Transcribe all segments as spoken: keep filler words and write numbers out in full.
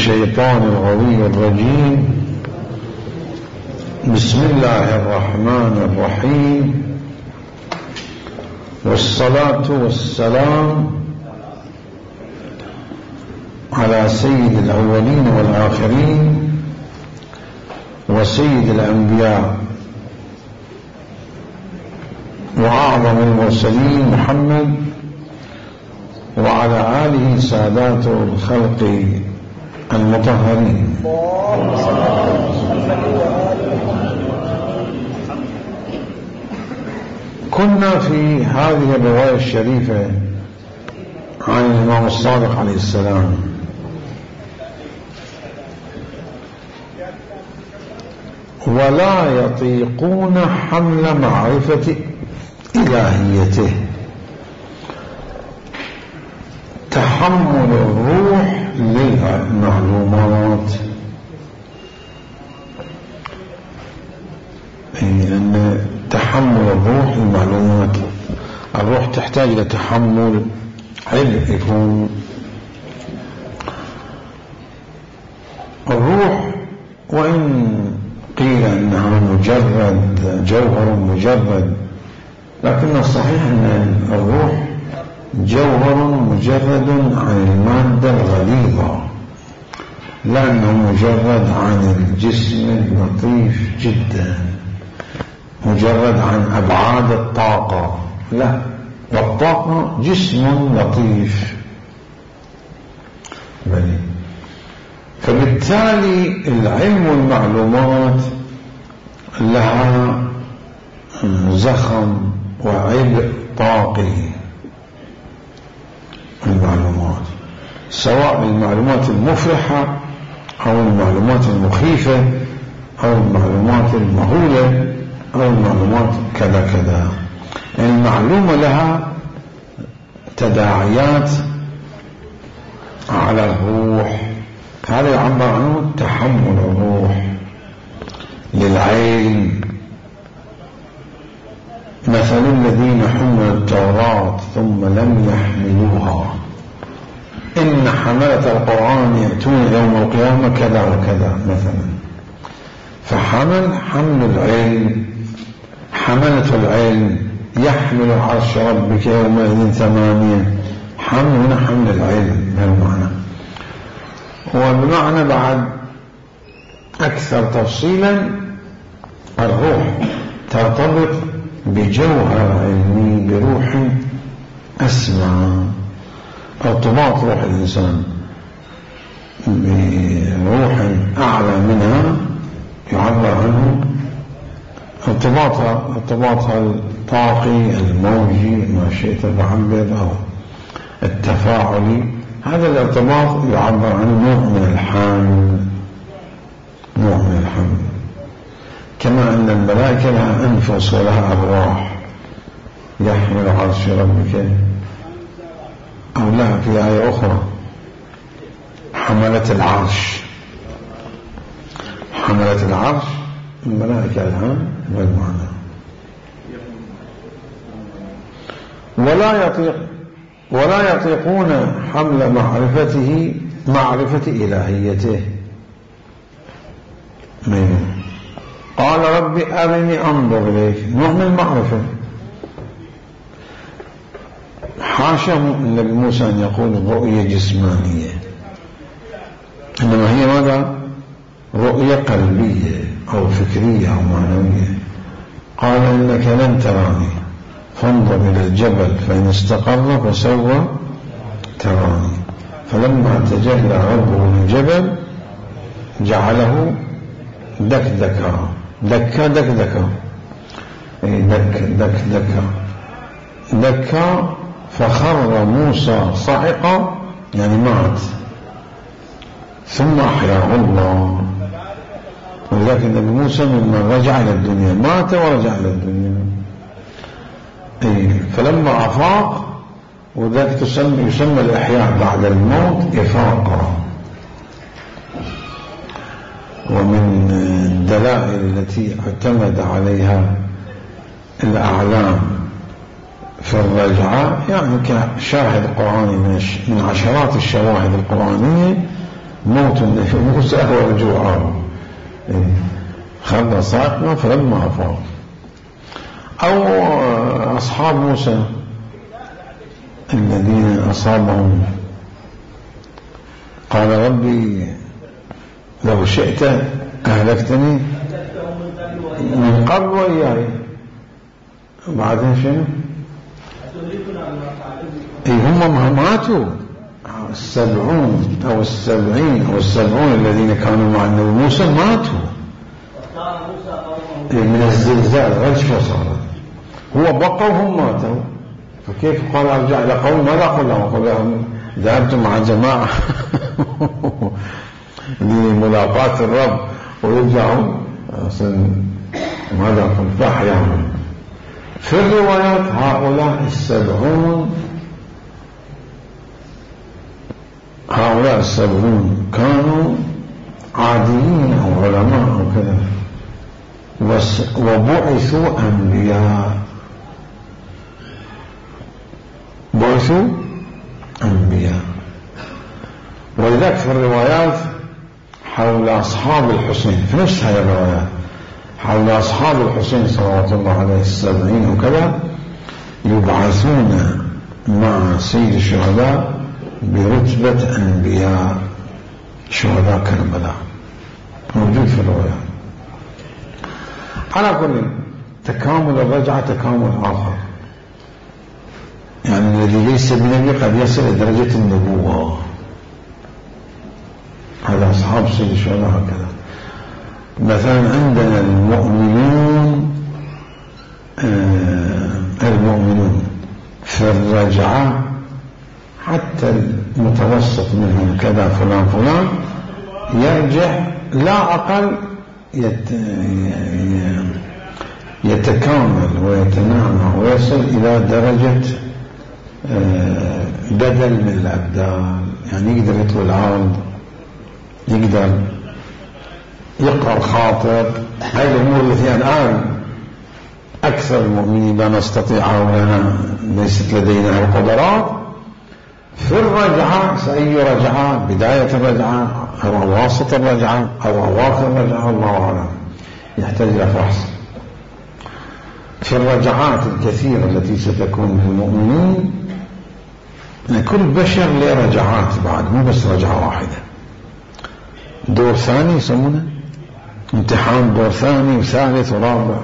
الشيطان الغوي الرجيم. بسم الله الرحمن الرحيم، والصلاة والسلام على سيد الأولين والآخرين وسيد الأنبياء وأعظم المرسلين محمد وعلى آله سادات الخلق المطهرين. كنا في هذه الرواية الشريفة عن الإمام الصادق عليه السلام، ولا يطيقون حمل معرفة إلهيته، تحمل الروح للمعلومات، لأن تحمل الروح للمعلومات، الروح تحتاج إلى تحمل علم. يكون الروح وإن قيل أنها مجرد جوهر مجرد، لكن الصحيح أن الروح جوهر مجرد عن المادة الغليظة، لأنه مجرد عن الجسم اللطيف جدا، مجرد عن أبعاد الطاقة، لا، والطاقة جسم لطيف بني. فبالتالي العلم والمعلومات لها زخم وعبء طاقي. المعلومات سواء المعلومات المفرحة أو المعلومات المخيفة أو المعلومات المهولة أو المعلومات كذا كذا، المعلومة لها تداعيات على الروح. هذا يعبر عنه تحمل الروح للعلم. مثل الذين حملوا التوراة ثم لم يحملوها إن حملة القرآن يأتون يوم القيامة كذا وكذا مثلا. فحمل حمل العلم، حملة العلم يحمل عرش ربك يومئذ ثمانية، حمل هنا حمل العلم بهالمعنى. وبمعنى بعد أكثر تفصيلا، الروح ترتبط بجوهر علمي، بروح أسمى، ارتباط روح الإنسان بروح أعلى منها يعبر عنه ارتباطها ارتباطها الطاقي الموجي ما شئت تعبر، أو التفاعلي. هذا الارتباط يعبر عنه نوع من الحمل، نوع من الحمل. كما أن الملائكة لها أنفس ولها أرواح، يحمل عرش ربك، أو لها في آية أخرى حملة العرش، حملة العرش الملائكة لها بالمعنى. ولا يطيق ولا يطيقون حمل معرفته، معرفة إلهيته. من قال رب أرني أنظر إليك، نوع من المعرفة. حاشا النبي موسى أن يقول رؤية جسمانية، إنما هي ماذا؟ رؤية قلبية أو فكرية أو معنوية. قال إنك لن تراني فانظر إلى الجبل فإن استقر فسوف تراني. فلما تجلى ربه للجبل جعله دكدكا، دكا دكدكا، دك دك دكا دكا، فخر موسى صعقا، يعني مات، ثم أحياه الله. ولذلك النبي موسى ممن رجع إلى الدنيا، مات ورجع إلى الدنيا. فلما أفاق، وذلك تسمى يسمى الإحياء بعد الموت إفاقا. ومن الدلائل التي اعتمد عليها الأعلام في الرجعة، يعني كشاهد قرآني من عشرات الشواهد القرآنية، موت النبي موسى هو رجوعه خلى صاعقنا فلما أفاق. أو أصحاب موسى الذين أصابهم قال ربي لو شئت أهلكتني من قبل وإياي بعدين شنو؟ اي هم ماتوا السبعون او السبعين او السبعون الذين كانوا مع النبي موسى ماتوا من الزلزال غير شو صار. هو بقى وهم ماتوا، فكيف قال ارجع الى قوم؟ ماذا قل لهم؟ قل لهم ذهبت مع جماعه لملاقاة الرب ويرجعوا ماذا قل؟ فاحياهم. في الروايات هؤلاء السبعون هؤلاء السبعون كانوا عاديين أو علماء أو كذا وبعثوا أنبياء، بعثوا أنبياء. ولذلك في الروايات حول أصحاب الحسين في نفس هذه الروايات حول أصحاب الحسين صلوات الله عليه السبعين وكذا يبعثون مع سيد الشهداء برتبة أنبياء شهداء كربلاء، موجود في الروايات. على كل تكامل الرجعة تكامل آخر، يعني الذي ليس بنبي قد يصل إلى درجة النبوة. هذا أصحاب سيد الشهداء هكذا. مثلا عندنا المؤمنون آه المؤمنون في الرجعة حتى المتوسط منهم كذا فلان فلان يرجع لا أقل يت يتكامل ويتنامى ويصل إلى درجة آه بدل من الأبدال، يعني يقدر يطوي العرض، يقدر يقرأ الخاطر. هذه الأمور التي الآن أكثر المؤمنين لا نستطيعها ولنا ليست لدينا القدرات. في الرجعة سأي رجعة، بداية الرجعة أو أواسط الرجعة أو أواخر الرجعة، الله أعلم، يحتاج إلى فحص. في الرجعات الكثيرة التي ستكون للمؤمنين كل بشر له رجعات بعد، مو بس رجعة واحدة. دور ثاني يسمونه امتحان، دور ثاني وثالث ورابع.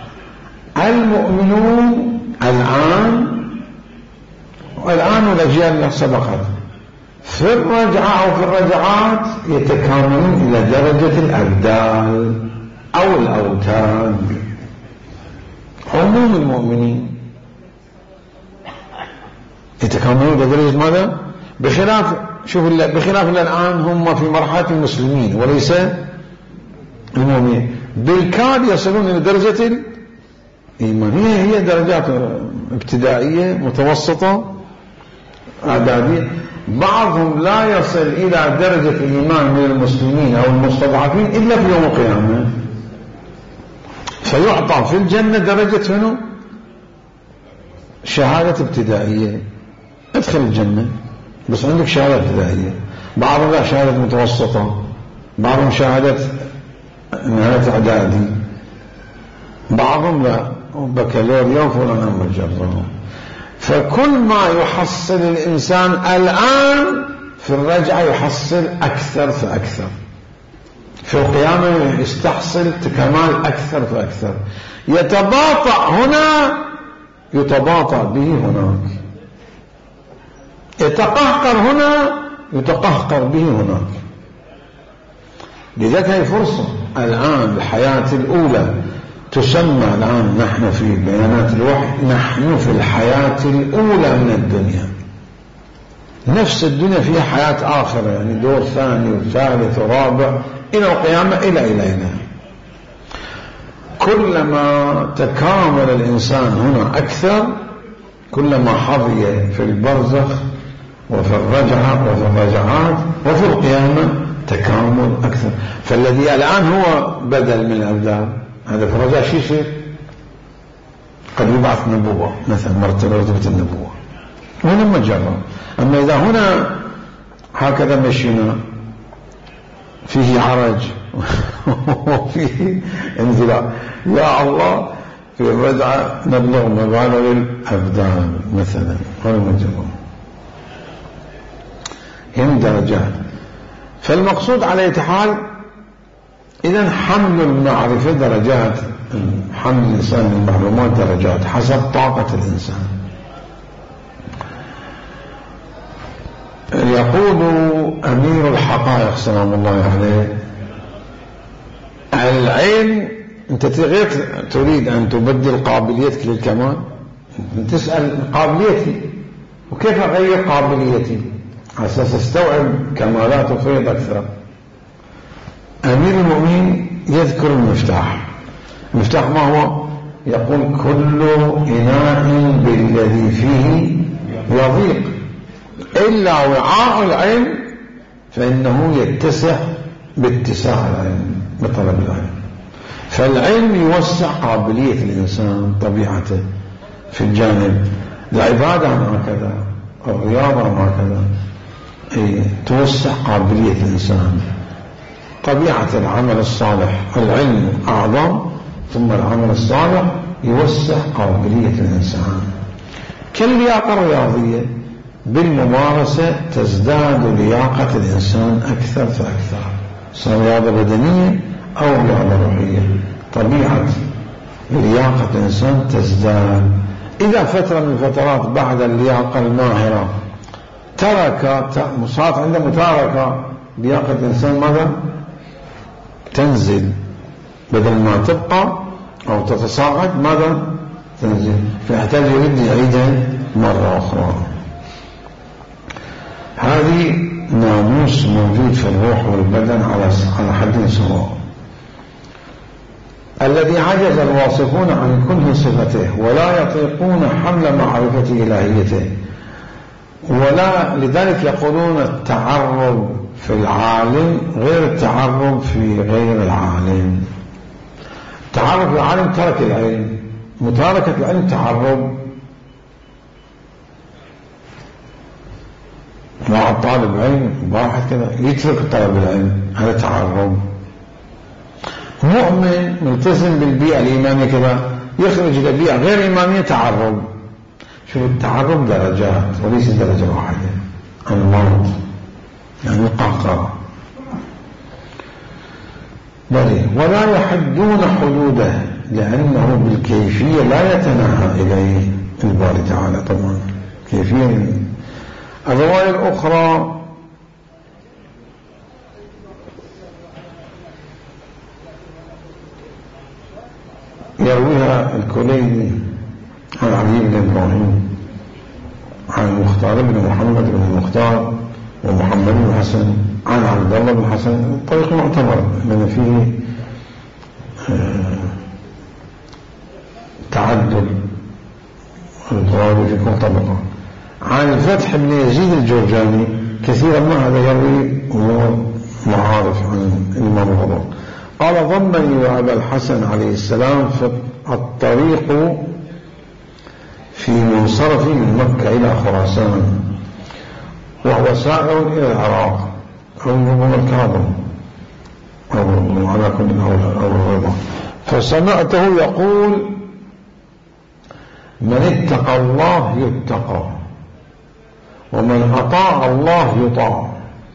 المؤمنون الآن والآن والأجيال اللي سبقت في الرجعة أو في الرجعات يتكاملون إلى درجة الأبدال أو الأوتاد. عموم المؤمنين يتكاملون إلى درجة ماذا؟ بخلاف شوف بخلاف الآن هم في مرحلة المسلمين وليس المؤمنين، بالكاد يصلون إلى درجة الإيمان. هي هي درجات ابتدائية متوسطة إعدادية. بعضهم لا يصل إلى درجة الإيمان من المسلمين أو المستضعفين إلا في يوم القيامة، فيعطى في الجنة درجة هنا شهادة ابتدائية، ادخل الجنة بس عندك شهادة ابتدائية. بعضهم لا شهادة متوسطة، بعضهم شهادة نهاية إعدادي، بعضهم لا بكالوريا وفلان مجرد. فكل ما يحصل الإنسان الآن في الرجعة يحصل أكثر فأكثر، في القيامة يستحصل كمال أكثر فأكثر. يتباطأ هنا يتباطأ به هناك، يتقهقر هنا يتقهقر به هناك. لذلك هي فرصة الآن. الحياة الأولى تسمى الآن نحن في بيانات الوحي نحن في الحياة الأولى من الدنيا. نفس الدنيا فيها حياة آخرة، يعني دور ثاني وثالث ورابع إلى القيامة إلى إلى إلى. كلما تكامل الإنسان هنا أكثر كلما حظي في البرزخ وفي الرجعة وفي الرجعات وفي القيامة تكامل أكثر. فالذي الآن هو بدل من الأبدال هذا في الرجعة شيء يصير قد يبعث نبوة مثلا مرتبة رتبة النبوة هنا مجرد. أما إذا هنا هكذا مشينا فيه عرج وفيه انزلاق. يا الله في الرجعة نبلغ مبالغ الأبدان مثلا والمجرم، هم درجات. فالمقصود على أي حال إذن حمل المعرفة درجات، حمل الإنسان المعلومات درجات حسب طاقة الإنسان. يقول أمير الحقائق سلام الله عليه: العلم أنت غير تريد أن تبدل قابليتك للكمال، تسأل قابليتي وكيف أغير قابليتي على أساس استوعب كمالات وفيض أكثر. أمير المؤمنين يذكر المفتاح. المفتاح ما هو؟ يقول: كل إناء بالذي فيه يضيق إلا وعاء العلم فإنه يتسع باتساع العلم بطلب العلم. فالعلم يوسع قابلية الإنسان طبيعته في الجانب العبادة هكذا، الرياضة هكذا، توسع قابلية الإنسان. طبيعة العمل الصالح العلم أعظم، ثم العمل الصالح يوسع قابلية الإنسان. كاللياقة الرياضية بالممارسة تزداد لياقة الإنسان أكثر فأكثر، سواء رياضة بدنية أو رياضة روحية. طبيعة لياقة الإنسان تزداد. إذا فترة من الفترات بعد اللياقة الماهرة ترك صارت عنده متاركة، لياقة الإنسان ماذا؟ تنزل، بدل ما تبقى أو تتصاعد ماذا؟ تنزل، فيحتاج يريد يعيدها مرة أخرى. هذه ناموس موجود في الروح والبدن على حد سواء. الذي عجز الواصفون عن كل صفته ولا يطيقون حمل معرفة إلهيته، ولا لذلك يقولون التعرض في العالم غير التعرض في غير العالم. التعرض في العالم ترك العلم، متاركة العلم تعرض. مع طالب علم واحد كذا يترك طلب العلم، هذا تعرض. مؤمن ملتزم بالبيئة الإيمانية كذا يخرج إلى بيئة غير إيمانية تعرض. شوف التعرض درجات وليس درجة واحدة. المرض يعني القهقرة بل ولا يحدون حدوده لأنه بالكيفية لا يتناهى إليه الباري تعالى. طبعا كيفية. الرواية الأخرى يرويها الكليني عن علي بن إبراهيم عن المختار بن محمد بن المختار ومحمد بن حسن عن عبد الله بن حسن. طريق معتبر لأن فيه تعدد الضوابط في كل طبقة. عن الفتح بن يزيد الجرجاني كثيرا ما هذا يروي أمور معارف عن الإمام الغضب. قال: ضمني وأبا الحسن عليه السلام في الطريق في منصرف من مكة إلى خراسان وهو سائر إلى العراق أو ربما الكاظم أو على كل أو الرضا، فسمعته يقول: من اتقى الله يتقى، ومن أطاع الله يطاع.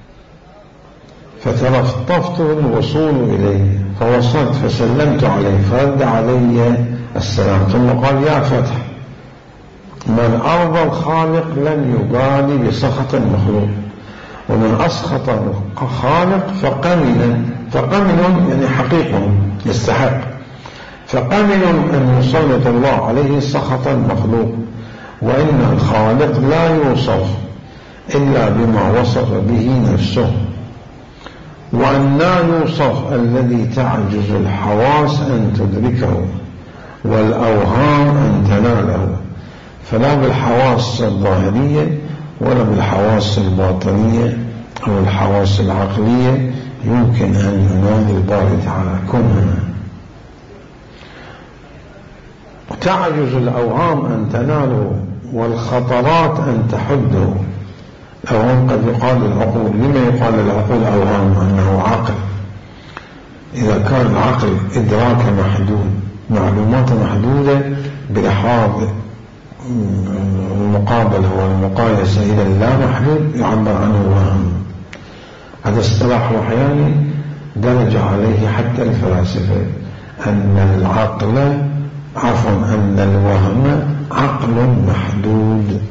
فتلطفت الوصول إليه فوصلت فسلمت عليه فرد علي السلام، ثم قال: يا فتح، من أرضى الخالق لن يبالي بسخط المخلوق، ومن أسخط الخالق فقمن فقمن يعني حقيق يستحق، فقمن أن يسلط الله عليه سخط المخلوق، وإن الخالق لا يوصف إلا بما وصف به نفسه، وأن لا يوصف الذي تعجز الحواس أن تدركه والأوهام أن تناله، فلا بالحواس الظاهرية ولا بالحواس الباطنية أو الحواس العقلية يمكن أن ينال الباري تعالى كنها. تعجز الأوهام أن تناله والخطرات أن تحده. الأوهام قد يقال العقول. لما يقال العقول أوهام؟ أنه عقل. كان العقل إدراك محدود، معلومات محدودة بإحاط المقابلة والمقايسة إلى اللامحدود يعبر عنه الوهم. هذا اصطلاح وحياني درج عليه حتى الفلاسفة، أن العقل عفوا أن الوهم عقل محدود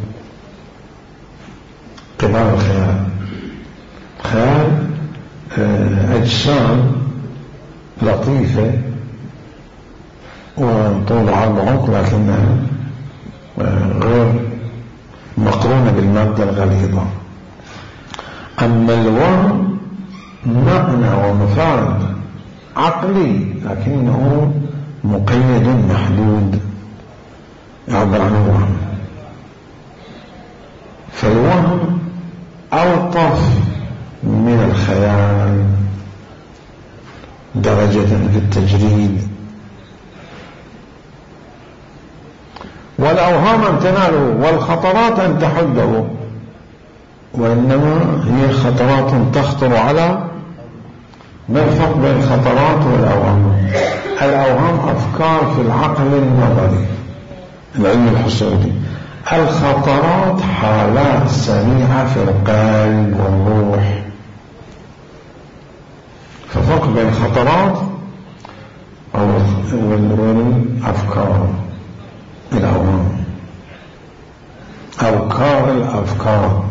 قبل الخيال. خيال أجسام لطيفة وطول عرض عمق لكنها غير مقرونة بالمادة الغليظة. أما الوهم معنى ومفاد عقلي لكنه مقيد محدود يعبر عنه الوهم. فالوهم ألطف من الخيال درجة في التجريد. والأوهام أن تناله والخطرات أن تحده، وإنما هي خطرات تخطر على ما الفرق بين الخطرات والأوهام؟ الأوهام أفكار في العقل النظري العلم الحصولي، الخطرات حالات سريعة في القلب والروح. ففرق بين الخطرات والأفكار الأوهام. أفكار الأفكار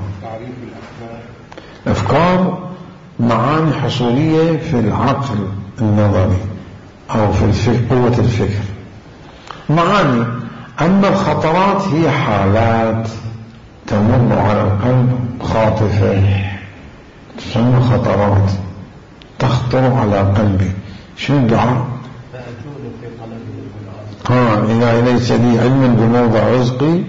أفكار معاني حصولية في العقل النظري أو في الفكر، قوة الفكر معاني. أما الخطرات هي حالات تمر على القلب خاطفة تسمى خطرات تخطر على قلبي. شنو الدعاء؟ ها إذا ليس لي علم بموضع رزقي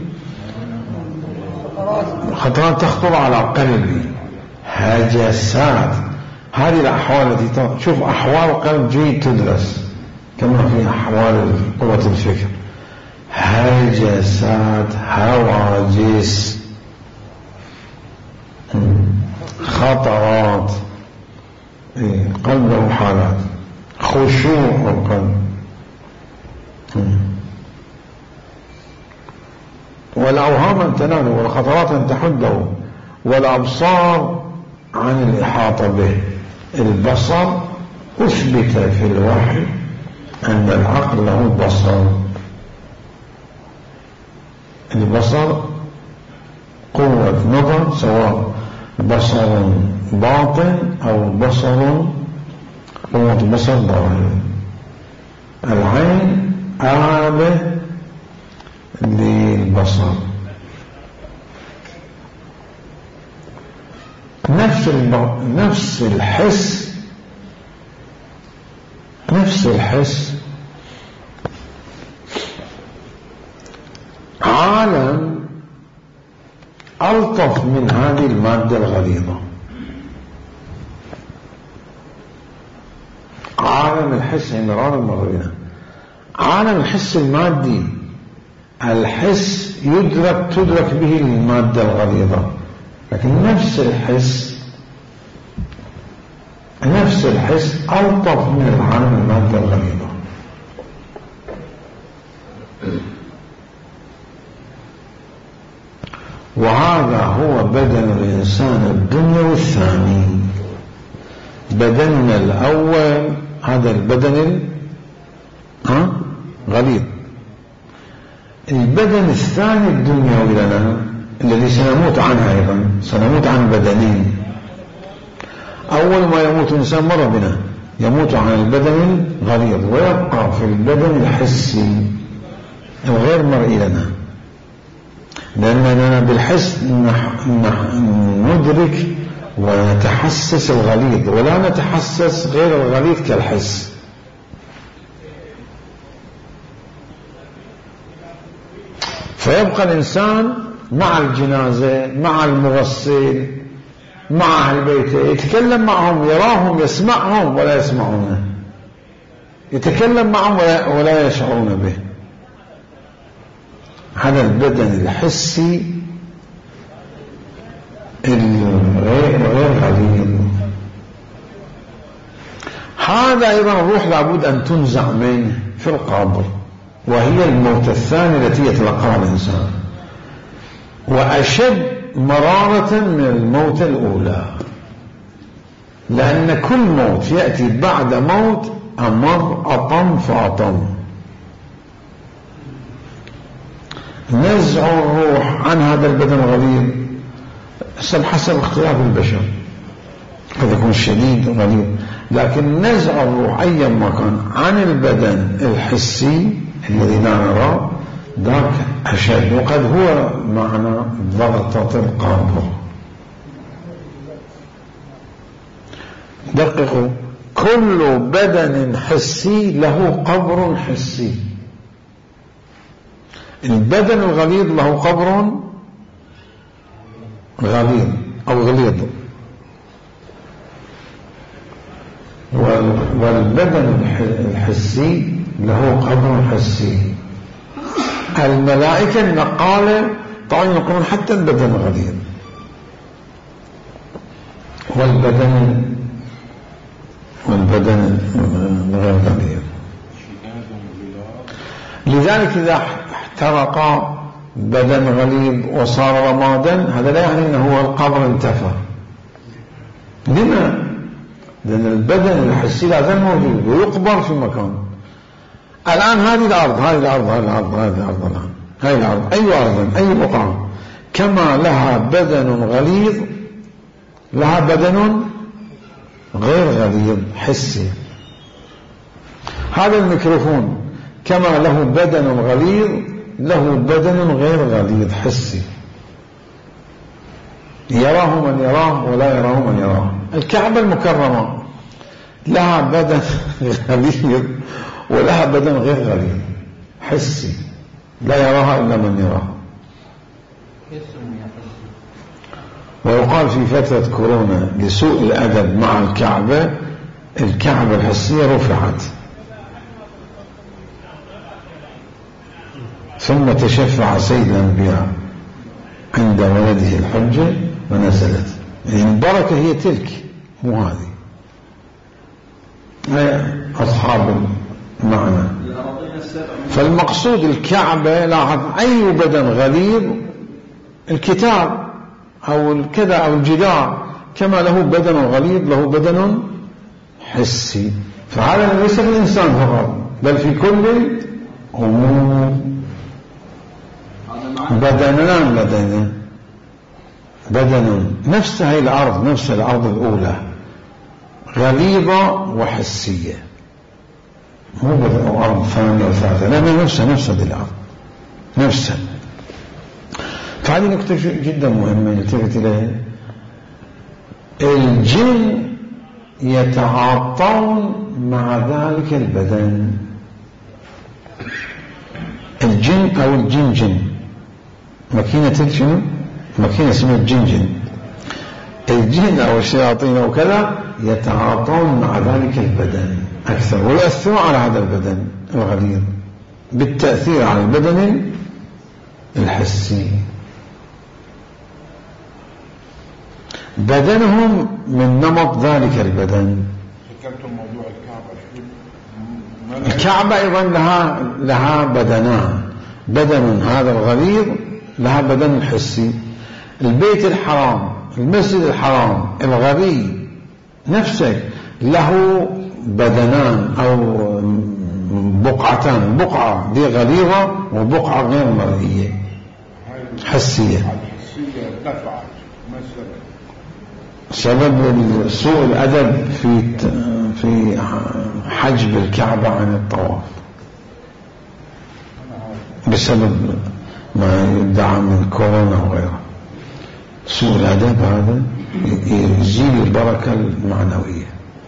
خطرات تخطر على قلبي. هجسات هذه الأحوال التي شوف أحوال القلب جيد تدرس كما في أحوال قوة الفكر. هجسات هواجس خطرات قلب له حالات خشوع القلب. والأوهام أن تناله والخطرات أن تحده والأبصار عن الإحاطة به. البصر أثبت في الوحي أن العقل له بصر. البصر قوة نظر سواء بصر باطن أو بصر قوة بصر ظاهر. العين آلة للبصر. نفس نفس الحس نفس الحس عالم ألطف من هذه المادة الغليظة. عالم الحس عند مرار المغربين عالم الحس المادي. الحس يدرك تدرك به المادة الغليظة، لكن نفس الحس نفس الحس ألطف من العالم المادة الغليظة. وهذا هو بدن الإنسان الدنيوي الثاني. بدننا الأول هذا البدن الغليظ. البدن الثاني الدنيوي لنا الذي سنموت عنه أيضا، سنموت عن بدنين. أول ما يموت الإنسان مر بنا يموت عن البدن الغليظ ويبقى في البدن الحسي الغير مرئي لنا، لأننا بالحس ندرك ونتحسس الغليظ ولا نتحسس غير الغليظ كالحس. فيبقى الإنسان مع الجنازة مع المغسل مع أهل بيته يتكلم معهم، يراهم يسمعهم ولا يسمعونه، يتكلم معهم ولا يشعرون به. هذا البدن الحسي الغير غير غليظ. هذا أيضا الروح لابد أن تنزع منه في القبر، وهي الموت الثاني التي يتلقاها الإنسان، وأشد مرارة من الموت الأولى، لأن كل موت يأتي بعد موت أمر أطم فأطم. نزع الروح عن هذا البدن الغليظ حسب اختلاف البشر، قد يكون شديد غليظ، لكن نزع الروح أيا ما كان عن البدن الحسي الذي لا نراه ذاك أشد، وقد هو معنى ضغطة القبر. دققوا، كل بدن حسي له قبر حسي. البدن الغليظ له قبر غليظ أو غليظ، والبدن الحسي له قبر حسي. الملائكة النقالة طبعا يقولون حتى البدن غليظ، والبدن والبدن غير غليظ. لذلك إذا احترق بدن غليظ وصار رمادا هذا لا يعني أنه هو القبر انتفى. لما؟ لأن البدن الحسي لا زال موجود ويقبر في مكان. الآن هذه الأرض هذه الأرض هذه الأرض هذه الأرض الآن هذه الأرض أي أرض أي بقعة كما لها بدن غليظ لها بدن غير غليظ حسي. هذا الميكروفون كما له بدن غليظ له بدن غير غليظ حسي، يراه من يراه ولا يراه من يراه. الكعبة المكرمة لها بدن غليظ ولها بدن غير غليظ حسي لا يراها إلا من يراها. ويقال في فترة كورونا لسوء الأدب مع الكعبة الكعبة الحسية رفعت ثم تشفع سيد الأنبياء عند ولده الحجة ونزلت. يعني البركة هي تلك مو هذه. أصحاب المعنى. فالمقصود الكعبة لاحظ أي بدن غليظ الكتاب أو الكذا أو الجدار كما له بدن غليظ له بدن حسي. فهذا ليس في الإنسان فقط بل في كل أمور. بدنان لدينا بدن نفس هذه الأرض نفس الأرض الأولى غليظة وحسية مو بدن أو أرض ثانية أو ثالثة لا نفسها نفس هذه الأرض نفسها. فهذه نقطة جدا مهمة نلتفت إليها. الجن يتعاطون مع ذلك البدن. الجن أو الجنجن ماكينة الجن ماكينة اسمها الجنجن. الجن أو الشياطين أو كذا يتعاطون مع ذلك البدن أكثر ويؤثرون على هذا البدن الغليظ بالتأثير على البدن الحسي. بدنهم من نمط ذلك البدن. ذكرتم موضوع الكعبة. الكعبة أيضا لها لها بدنان، بدن هذا الغليظ لها بدن حسي. البيت الحرام المسجد الحرام الغريب نفسه له بدنان أو بقعتان، بقعة دي غليظة وبقعة غير مرئية حسية. الحسية دفعت مثلا سبب سوء الأدب في في حجب الكعبة عن الطواف بسبب ما يدعى من كورونا وغيره. سوء الأدب هذا يزيل البركة المعنوية.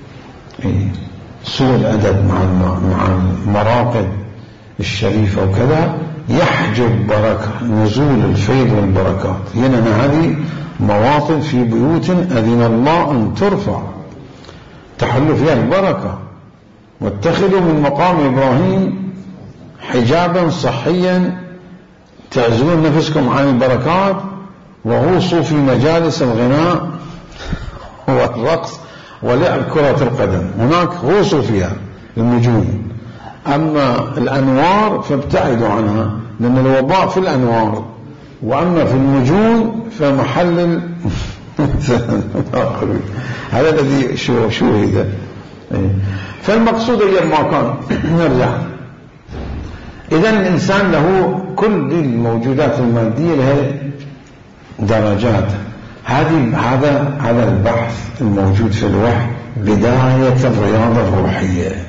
سوء الأدب مع مع المراقب الشريفة وكذا يحجب بركة نزول الفيض والبركات. هنا هذه مواطن في بيوت أذن الله أن ترفع تحل فيها البركة. واتخذوا من مقام إبراهيم حجابا صحيا تعزلون نفسكم عن البركات وغوصوا في مجالس الغناء والرقص ولعب كرة القدم، هناك غوصوا فيها النجوم. أما الأنوار فابتعدوا عنها، لأن الوباء في الأنوار، وأما في النجوم فمحل هذا الذي شو شو هذا. فالمقصود هي ما كان نرجع. إذا الإنسان له كل الموجودات المادية لها درجات. هذه هذا هذا البحث الموجود في الوحي بداية الرياضة الروحية.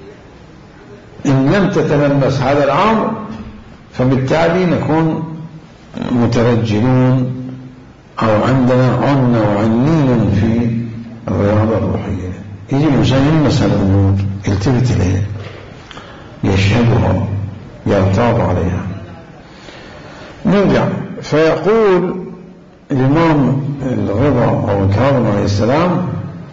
إن لم تتلمس هذا الأمر فبالتالي نكون مترجلون أو عندنا عنة وعنين في الرياضة الروحية. يجي الإنسان يلمس الأمور، يلتفت إليها، يشهدها، يرتاض عليها. نرجع فيقول الإمام الرضا أو الكاظم عليه السلام: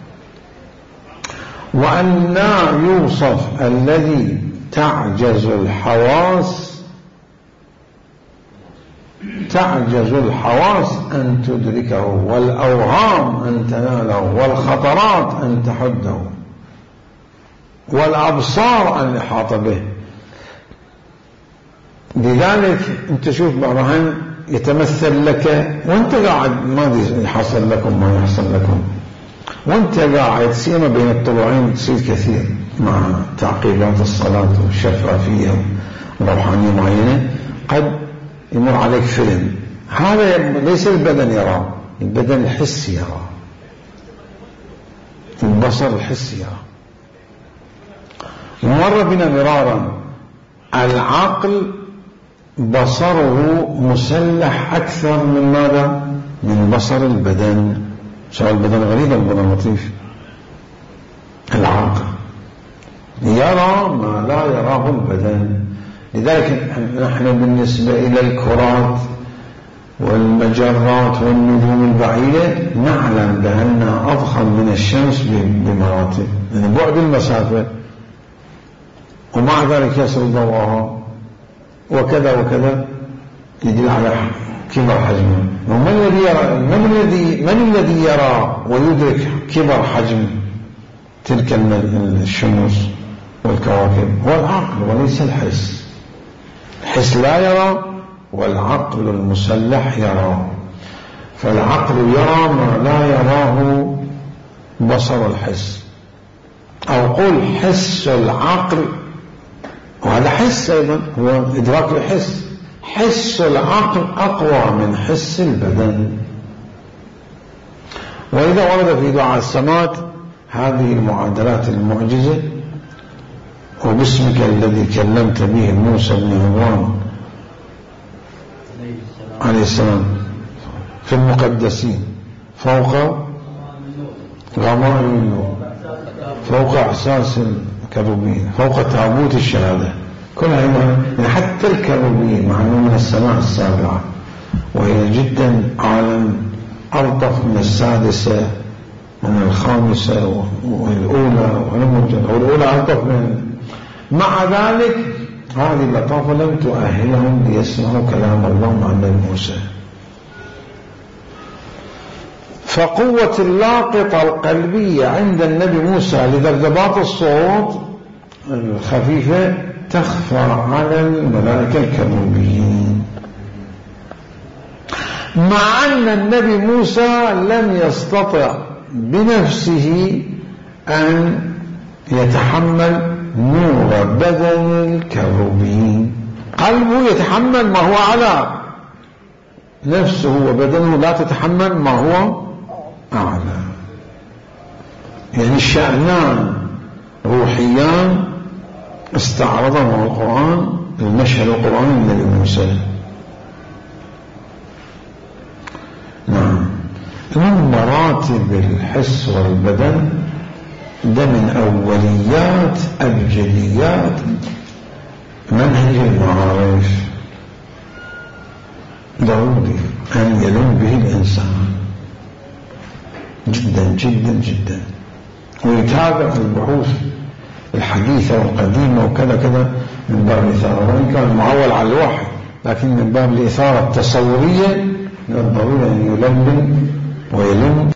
وأن لا يوصف الذي تعجز الحواس تعجز الحواس أن تدركه، والأوهام أن تناله، والخطرات أن تحده، والأبصار أن يحاط به. لذلك أنت شوف بعضهم يتمثل لك وأنت قاعد، ما يحصل لكم ما يحصل لكم، وأنت قاعد سيما بين الطلوعين تصير كثير مع تعقيبات الصلاة والشفافية وروحانية معينة، قد يمر عليك فيلم. هذا ليس البدن يراه، البدن الحسي يراه، البصر الحسي يراه. مر بنا مرارا العقل بصره مسلح أكثر من ماذا؟ من بصر البدن. سواء البدن غريب البدن لطيف. العقل يرى ما لا يراه البدن. لذلك نحن بالنسبة إلى الكرات والمجرات والنجوم البعيدة نعلم بأنها أضخم من الشمس بمراتب، يعني بعد المسافة، ومع ذلك يصل ضوءها وكذا وكذا، يدل على كبر حجمه. ومن الذي يرى من الذي من الذي يرى ويدرك كبر حجم تلك الشموس والكواكب؟ هو العقل وليس الحس. الحس لا يرى، والعقل المسلح يرى. فالعقل يرى ما لا يراه بصر الحس، أو قل حس العقل، وهذا حس أيضا هو إدراك الحس. حس العقل أقوى من حس البدن. وإذا ورد في دعاء السماوات هذه المعادلات المعجزة: وباسمك الذي كلمت به موسى بن عمران عليه السلام في المقدسين، فوق غمام النور، فوق إحساس الكروبين، فوق تابوت الشهادة، كلها يعني حتى الكروبين مع أنه من السماء السابعة، وهي جدا عالم ألطف من السادسة من الخامسة والأولى، والأولى ألطف من. مع ذلك هذه اللطافة لم تؤهلهم ليسمعوا كلام الله مع النبي موسى. فقوة اللاقطة القلبية عند النبي موسى لذبذبات الصوت الخفيفة تخفى على الملائكة الكروبيين، مع أن النبي موسى لم يستطع بنفسه أن يتحمل نور بدن الكروبين. قلبه يتحمل ما هو على، نفسه وبدنه لا تتحمل ما هو أعلى. يعني الشأنان روحيان استعرضهما القرآن، المشهد القرآني النبي موسى. نعم. من مراتب الحس والبدن ده من أوليات أبجديات منهج المعارف، ضروري أن يلم به الإنسان جدا جدا جدا، ويتابع البحوث الحديثة والقديمة وكذا كذا من باب الإثارة، وإن كان معول على الوحي لكن من باب الإثارة التصورية من الضروري أن يلم ويلم